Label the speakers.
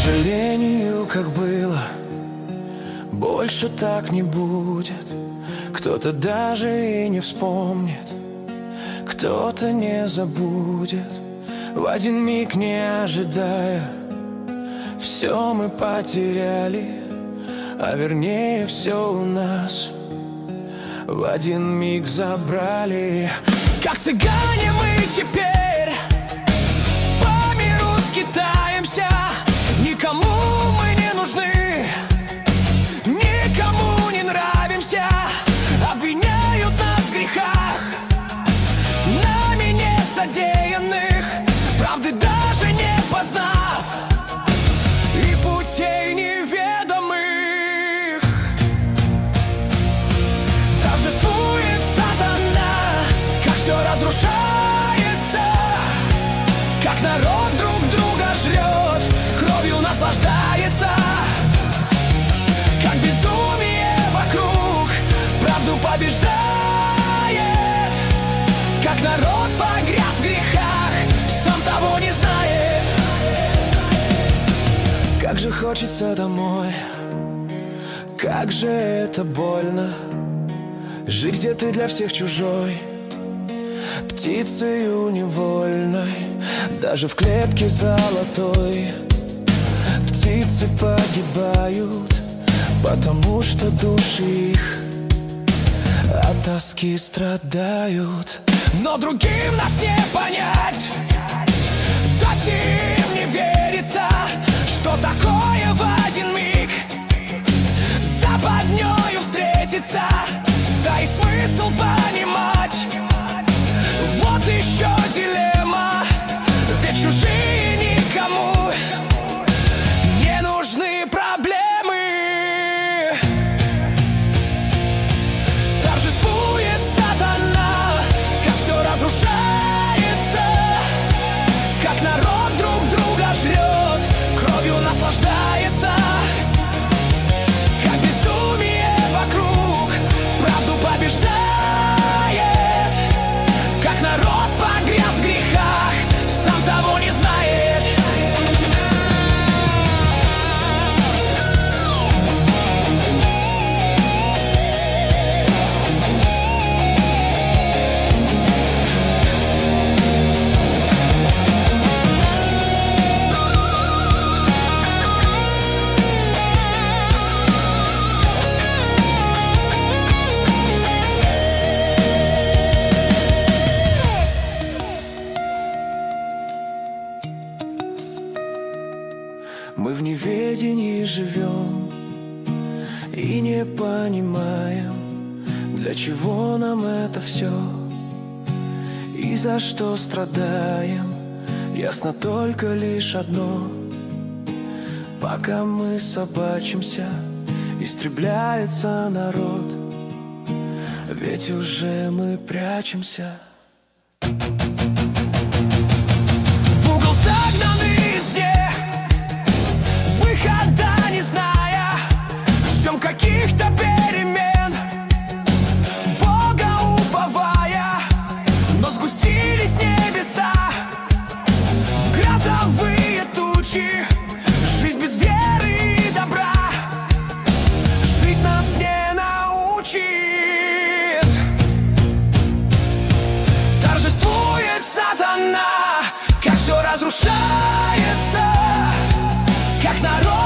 Speaker 1: сожалению, как было, больше так не будет. Кто-то даже и не вспомнит, кто-то не забудет. В один миг, не ожидая, все мы потеряли, а вернее все у нас в один миг забрали. Как цыгане мы теперь по миру скитаемся. Никому мы не нужны, никому не нравимся. Обвиняют нас в грехах, нами не содеянных, правды даже не познав и путей неведомых. Торжествует сатана, как все разрушается, как народ друг друга жрет, кровью наслаждается, как безумие вокруг правду побеждает, как народ погряз в грехах, сам того не знает. Как же хочется домой, как же это больно, жить где ты для всех чужой, птицею невольной, даже в клетке золотой. Птицы погибают, потому что души их от тоски страдают. Но другим нас не понять, до сих не верится, что такое в один миг с западнёю встретиться. Да и смысл понимать, вот еще дилемма, ведь чужие никому не нужны проблемы. Торжествует сатана, как все разрушается, как народ друг друга жрет, кровью наслаждается, как безумие вокруг правду побеждает, как народ погряз в грехах, сам того не знает. Мы в неведении живем и не понимаем, для чего нам это все и за что страдаем. Ясно только лишь одно: пока мы собачимся, истребляется народ, ведь уже мы прячемся. В угол загнаны извне, выхода не зная, ждем каких-то перемен, Бога уповая, но сгустились небеса в грозовые тучи. Жизнь без веры и добра жить нас не научит. Торжествует сатана, как все разрушается, как народ